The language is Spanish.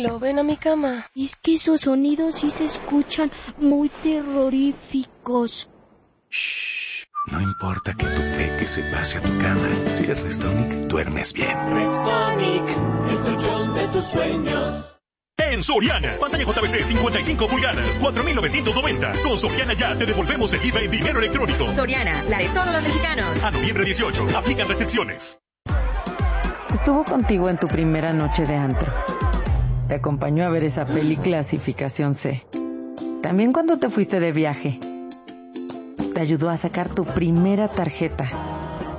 Lo ven a mi cama. Es que esos sonidos sí se escuchan muy terroríficos. Shh. No importa que tu peque se pase a tu cama. Si es Restonic, duermes bien. Restonic, el colchón de tus sueños. En Soriana, pantalla JBC 55 pulgadas, 4,990. Con Soriana ya te devolvemos el IVA en dinero electrónico. Soriana, la de todos los mexicanos. A noviembre 18, aplican restricciones. Estuvo contigo en tu primera noche de antro. Te acompañó a ver esa peli clasificación C. También cuando te fuiste de viaje. Te ayudó a sacar tu primera tarjeta.